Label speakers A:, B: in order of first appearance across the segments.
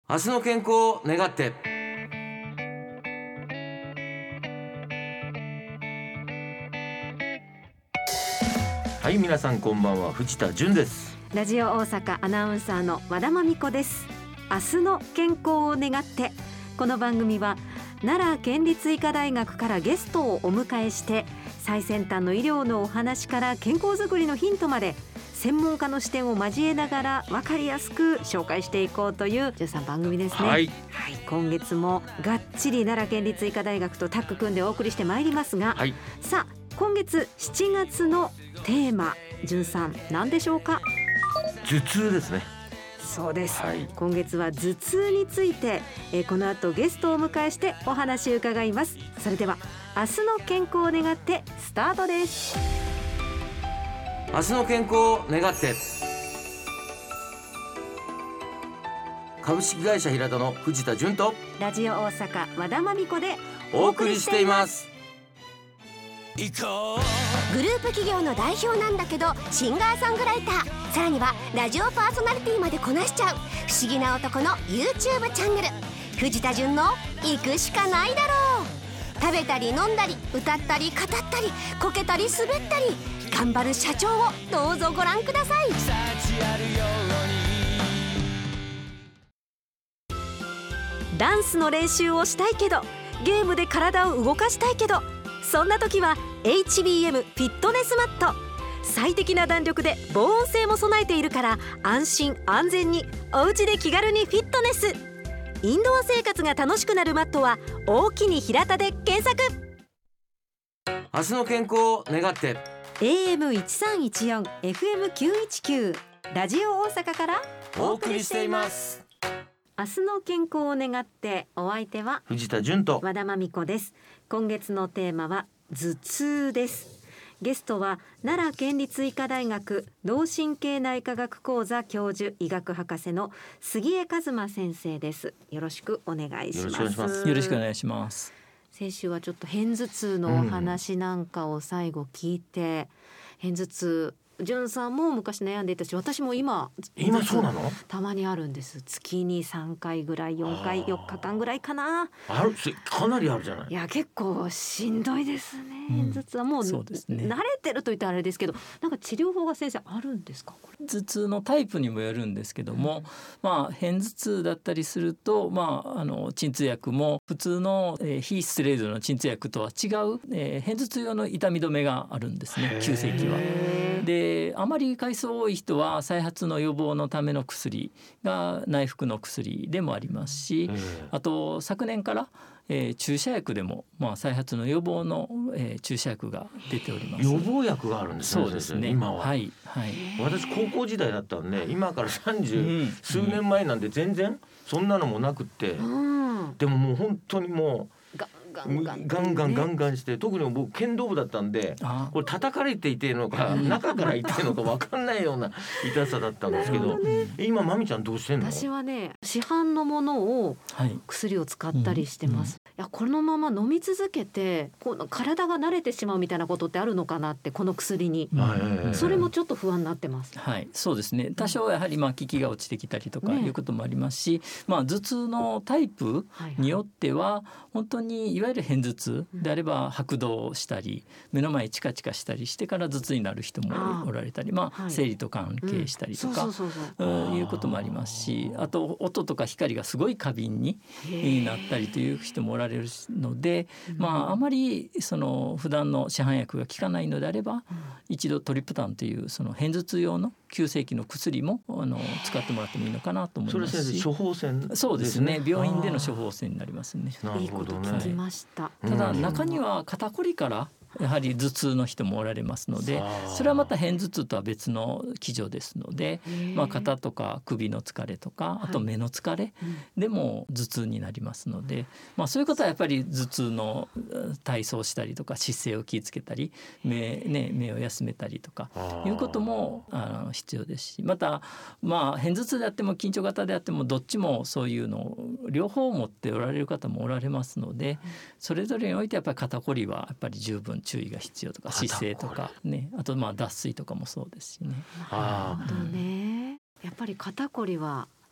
A: 明日の健康を願って。はい、皆さんこんばんは、藤田純です。
B: ラジオ大阪アナウンサーの和田真美子です。明日の健康を願って、この番組は奈良県立医科大学からゲストをお迎えして、最先端の医療のお話から健康づくりのヒントまで、専門家の視点を交えながら分かりやすく紹介していこうという13番組ですね。
A: はい、
B: 今月もがっちり奈良県立医科大学とタッグ組んでお送りしてまいりますが、
A: はい、
B: さあ今月7月のテーマ、純さん何でしょうか？
A: 頭痛ですね。
B: そうです、
A: はい、
B: 今月は頭痛について、この後ゲストをお迎えしてお話を伺います。それでは明日の健康を願ってスタートです。
A: 明日の健康を願って。株式会社平田の藤田純と
B: ラジオ大阪和田真美子で
A: お送りしています。
C: グループ企業の代表なんだけどシンガーソングライター、さらにはラジオパーソナリティまでこなしちゃう不思議な男の YouTube チャンネル、藤田純の行くしかないだろう。食べたり飲んだり歌ったり語ったりこけたり滑ったり頑張る社長をどうぞご覧ください。
B: ダンスの練習をしたいけどゲームで体を動かしたいけど、そんな時は HBM フィットネスマット。最適な弾力で防音性も備えているから安心安全にお家で気軽にフィットネス。インドア生活が楽しくなるマットは大きに平田で検索。
A: 明日の健康を願って。
B: AM1314 FM919 ラジオ大阪から
A: お送りしています。
B: 明日の健康を願って、お相手は
A: 藤田純と
B: 和田真美子です。今月のテーマは頭痛です。ゲストは奈良県立医科大学脳神経内科学講座教授、医学博士の杉江一馬先生です。よろしくお願いします。
D: よろしくお願いします。
B: 先週はちょっと片頭痛のお話なんかを最後聞いて、片頭痛純さんも昔悩んでいたし、私も今
A: そうなの？
B: たまにあるんです。月に3回ぐらい、4回4日間ぐらいかな。
A: ある、かなりあるじゃない。
B: いや結構しんどいですね。片頭痛はもう、
D: そうですね、
B: 慣れてると言ったらあれですけど、なんか治療法が先生あるんですか？これ
D: 頭痛のタイプにもよるんですけども、片頭痛だったりすると、鎮痛薬も普通の、非ステロイドの鎮痛薬とは違う、片頭痛用の痛み止めがあるんですね、急性期は。であまり回数多い人は再発の予防のための薬が内服の薬でもありますし、あと昨年から注射薬でも、再発の予防の、注射薬が出ております。
A: 予防薬があるんですね。
D: そうですね、
A: 今は、
D: はいはい、
A: 私高校時代だったんで、今から30数年前なんで全然そんなのもなくって、でももう本当にもうガンガンして、特に僕剣道部だったんで、これ叩かれていてのか中から痛いのか分かんないような痛さだったんですけど、今まみちゃんどうしてんの？
B: 私はね、市販のものを薬を使ったりしてます。いやこのまま飲み続けて体が慣れてしまうみたいなことってあるのかなって、この薬に、それもちょっと不安になってます。
D: はい、そうですね、多少やはり効きが落ちてきたりとかいうこともありますし、頭痛のタイプによっては本当にいわゆる片頭痛であれば拍動したり、目の前チカチカしたりしてから頭痛になる人もおられたり、生理と関係したりとかいうこともありますし、あと音とか光がすごい過敏になったりという人もおられるので、あまりその普段の市販薬が効かないのであれば、一度トリプタンというその片頭痛用の急性期の薬も使ってもらってもいいのかなと思いますし。
A: それ先生処方箋ですね。
D: そうですね、病院での処方箋になりますね。
B: いいこと聞きました。
D: ただ中には肩こりからやはり頭痛の人もおられますので、それはまた片頭痛とは別の基準ですので、肩とか首の疲れとか、あと目の疲れでも頭痛になりますので、そういうことはやっぱり頭痛の体操したりとか姿勢を気をつけたり、目を休めたりとかいうことも必要ですし、また片頭痛であっても緊張型であってもどっちもそういうのを両方持っておられる方もおられますので、それぞれにおいてやっぱり肩こりはやっぱり十分注意が必要とか、姿勢とかね、あと脱水とかもそうですしね。
B: なるほどね。やっぱり肩こりは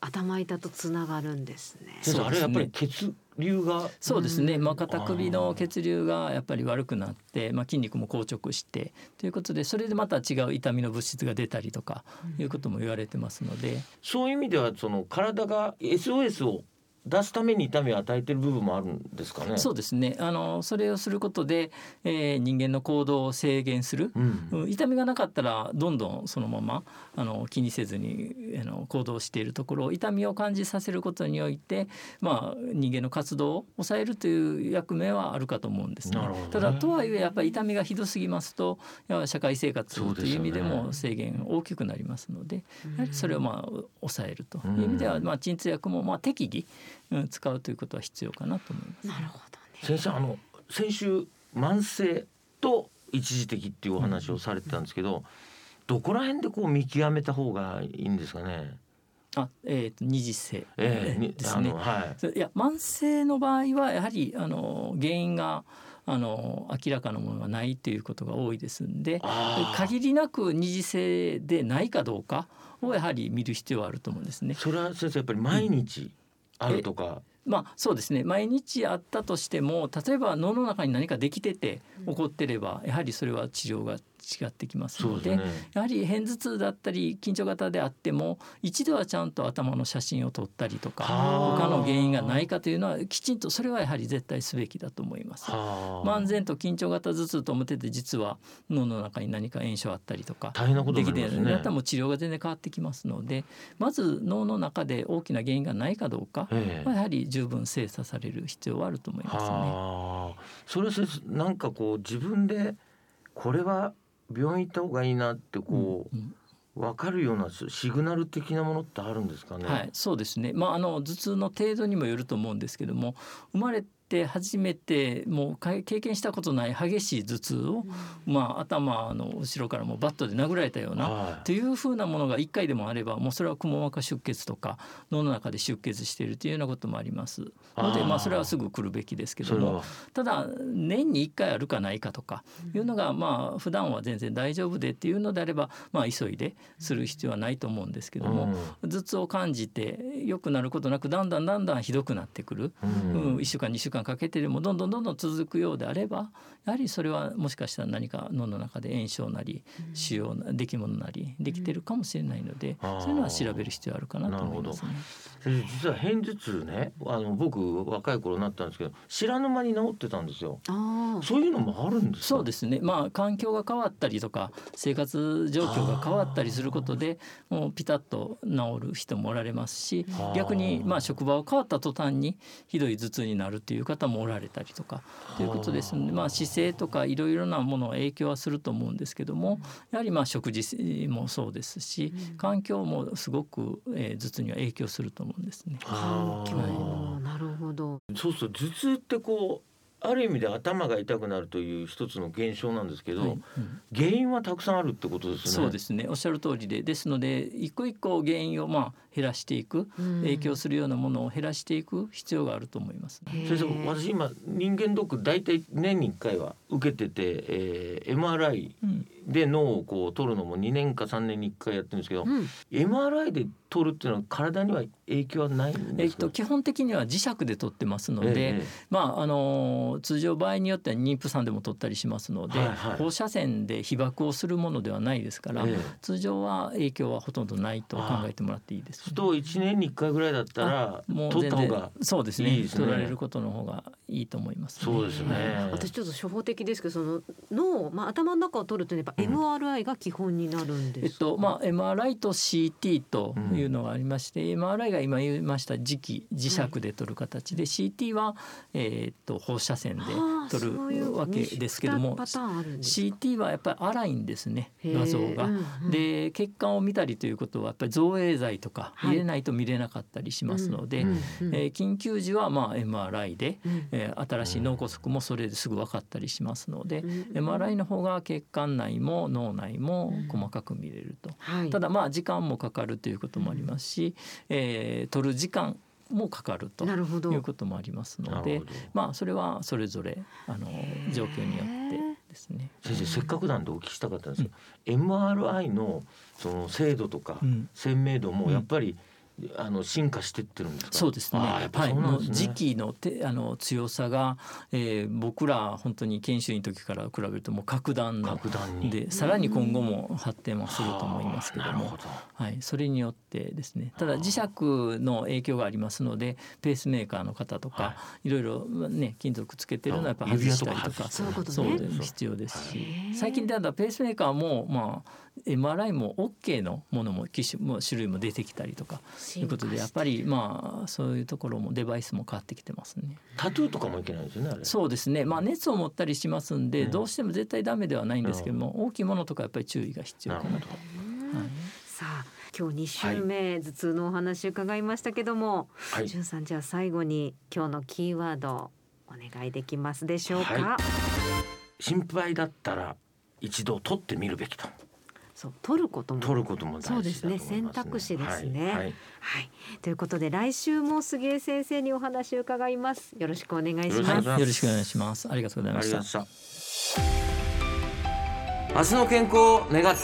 E: 頭痛とつながるんですね。
A: 先生、あれやっぱり血流が
D: そうですね、肩首の血流がやっぱり悪くなって、筋肉も硬直してということで、それでまた違う痛みの物質が出たりとかいうことも言われてますので、
A: そういう意味ではその体が SOS を出すために痛みを与えている部分もあるんですかね。
D: そうですね、それをすることで、人間の行動を制限する、痛みがなかったらどんどんそのまま気にせずに行動しているところを痛みを感じさせることにおいて、人間の活動を抑えるという役目はあるかと思うんですね。ただとはいえやっぱり痛みがひどすぎますと、社会生活という意味でも制限大きくなりますので、やはりそれを抑えるという意味では、鎮痛薬も適宜使うということは必要かなと思います。
E: なるほど
A: 先
E: ね。
A: 生、先週慢性と一時的っていうお話をされてたんですけど、どこら辺でこう見極めた方がいいんですかね。
D: 二次性ですね。いや、慢性の場合はやはり原因が明らかなものがないということが多いですんで、限りなく二次性でないかどうかをやはり見る必要はあると思うんですね。
A: それは先生やっぱり毎日あるとか、
D: そうですね、毎日あったとしても、例えば脳の中に何かできてて起こってれば、やはりそれは治療が違ってきますので、やはり片頭痛だったり緊張型であっても、一度はちゃんと頭の写真を撮ったりとか、他の原因がないかというのはきちんと、それはやはり絶対すべきだと思います。慢性と緊張型頭痛と思ってて、実は脳の中に何か炎症あったりとか
A: 大変なことになりますね。
D: だったらもう治療が全然変わってきますので、まず脳の中で大きな原因がないかどうかはやはり十分精査される必要はあると思いますね。
A: それはなんかこう自分でこれは病院行った方がいいなって分かるようなシグナル的なものってあるんですかね。
D: そうですね、頭痛の程度にもよると思うんですけども、生まれて初めてもう経験したことない激しい頭痛を、頭の後ろからもうバットで殴られたような、というふうなものが1回でもあれば、もうそれはくも膜下出血とか脳の中で出血しているというようなこともありますので、それはすぐ来るべきですけども、ただ年に1回あるかないかとかいうのが、普段は全然大丈夫でっていうのであれば、急いでする必要はないと思うんですけども、頭痛を感じて良くなることなくだんだんひどくなってくる、1週間2週間かけてでもどんどん続くようであれば、やはりそれはもしかしたら何か脳の中で炎症なり腫瘍な出来物なりできてるかもしれないので、そういうのは調べる必要あるかなと思いますね。
A: 実は片頭痛ね、僕若い頃になったんですけど、知らぬ間に治ってたんですよ。そういうのもあるんですか。
D: そうですね、環境が変わったりとか生活状況が変わったりすることで、もうピタッと治る人もおられますし、逆に職場を変わった途端にひどい頭痛になるという方もおられたりとかということですので、姿勢とかいろいろなものは影響はすると思うんですけども、やはり食事もそうですし、環境もすごく頭痛には影響すると思うんですね。
E: 環境、なるほど。
A: そうすると頭痛ってある意味で頭が痛くなるという一つの現象なんですけど、原因はたくさんあるってことですね。
D: そうですね、おっしゃる通りですので、一個一個原因を減らしていく、影響するようなものを減らしていく必要があると思います。
A: 先生、私今人間ドック大体年に1回は受けてて、MRI で脳を取るのも2年か3年に1回やってるんですけど、MRI で取るっていうのは体には影響はないんですか。
D: 基本的には磁石で取ってますので、通常場合によっては妊婦さんでも取ったりしますので、放射線で被爆をするものではないですから、通常は影響はほとんどないと考えてもらっていいです、ね。
A: と1年に1回ぐらいだったら取った方が
D: そうですね、取られることの方がいいと思います、ね。
A: そうですね。
E: 私ちょっと初歩的ですけど、その脳、頭の中を取るとやっぱ MRI が基本になるんですか。
D: MRI と CT というのがありまして、MRI が今言いました磁石で取る形で、CT は、放射線で取るわけですけども、CT はやっぱり粗いんですね、画像が。で、血管を見たりということはやっぱり造影剤とか入れないと見れなかったりしますので、緊急時はMRI で、新しい脳梗塞もそれですぐ分かったりしますので、MRI の方が血管内も脳内も細かく見れると。ただ時間もかかるということもありますし、取る時間もかかるということもありますので、それはそれぞれ状況によってですね。
A: 先生、せっかくなんでお聞きしたかったんですけど、MRI のその精度とか鮮明度もやっぱり進化してってるんですか。
D: そうですね。
A: やっぱそうなんですね。
D: 時期の強さが、僕ら本当に研修医の時から比べるともう格段で、さらに今後も発展はすると思いますけども、はい、それによってですね。ただ磁石の影響がありますので、ペースメーカーの方とか、いろいろね金属つけてるのはやっぱ外したりとか、そう必要ですし、最近ではペースメーカーもMRI も OK のものも機種も種類も出てきたりとかいうことで、やっぱりそういうところもデバイスも変わってきてますね。
A: タトゥーとかもいけないですよね、あれ。
D: そうですね。熱を持ったりしますんで、どうしても絶対ダメではないんですけども、大きいものとかやっぱり注意が必要かなと。
E: さあ今日2週目、頭痛のお話伺いましたけども、潤さん、じゃあ最後に今日のキーワードお願いできますでしょうか。
A: 心配だったら一度取ってみるべきと。
E: 取ることも大事だと思いますね。そうですね、選択肢ですね。ということで来週も杉江先生にお話を伺います。よろしくお願いします。
D: よろしくお願いします。ありがとうございました。
A: 明日の健康を願って、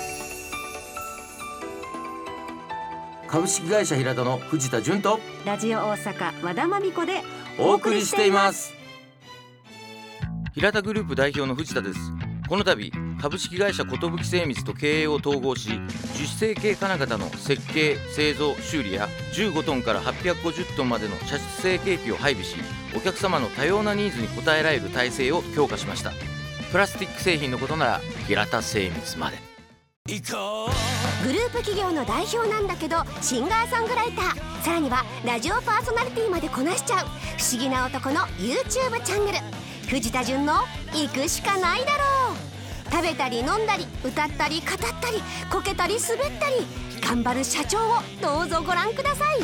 A: 株式会社平田の藤田純と
E: ラジオ大阪和田真美子で
A: お送りしています。平田グループ代表の藤田です。この度株式会社寿精密と経営を統合し、樹脂成形金型の設計製造修理や15トンから850トンまでの射出成形機を配備し、お客様の多様なニーズに応えられる体制を強化しました。プラスチック製品のことなら平田精密まで。
C: グループ企業の代表なんだけどシンガーソングライター、さらにはラジオパーソナリティまでこなしちゃう不思議な男の YouTube チャンネル、藤田純の行くしかないだろう。食べたり飲んだり歌ったり語ったりこけたり滑ったり頑張る社長をどうぞご覧ください。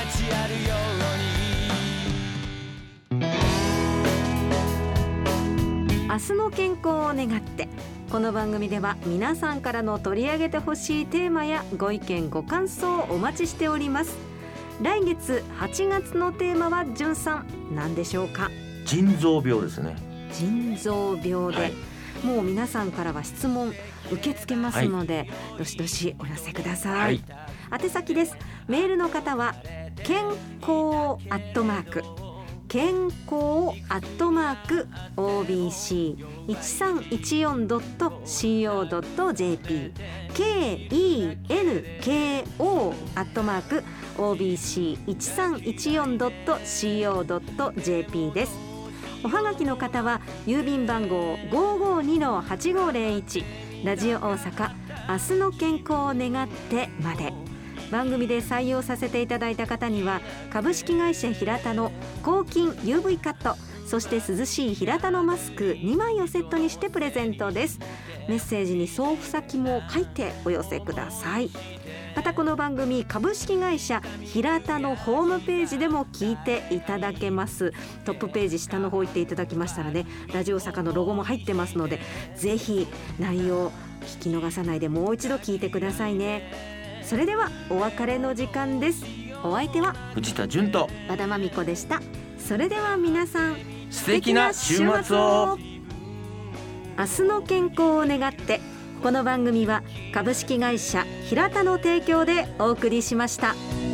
E: 明日の健康を願って、この番組では皆さんからの取り上げてほしいテーマやご意見ご感想をお待ちしております。来月8月のテーマは潤さん何でしょうか。
A: 腎臓病ですね。
E: 腎臓病で、もう皆さんからは質問受け付けますので、どしどしお寄せください。宛先です。メールの方は健康健康@obc1314.co.jp kenko@obc1314.co.jp です。おはがきの方は郵便番号 552-8501 ラジオ大阪明日の健康を願ってまで。番組で採用させていただいた方には株式会社平田の抗菌 UV カット、そして涼しい平田のマスク2枚をセットにしてプレゼントです。メッセージに送付先も書いてお寄せください。またこの番組株式会社平田のホームページでも聞いていただけます。トップページ下の方行っていただきましたらね、ラジオ坂のロゴも入ってますので、ぜひ内容聞き逃さないでもう一度聞いてくださいね。それではお別れの時間です。お相手は
A: 藤田純と
E: 和田真美子でした。それでは皆さん
A: 素敵な週末を。
E: 明日の健康を願って、この番組は株式会社平田の提供でお送りしました。